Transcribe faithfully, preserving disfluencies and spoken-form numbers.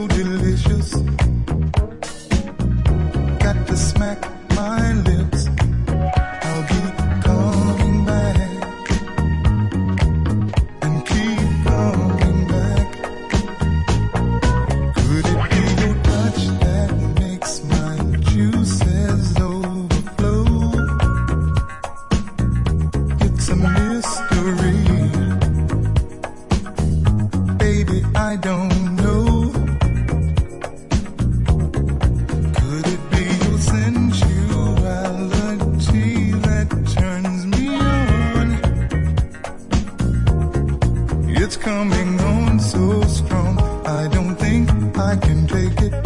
delicious. Got to smack my lips. I'll be coming back and keep coming back. Could it be your touch that makes my juices overflow? It's a mystery. Baby, I don't know. Could it be your sensuality that turns me on? It's coming on so strong, I don't think I can take it.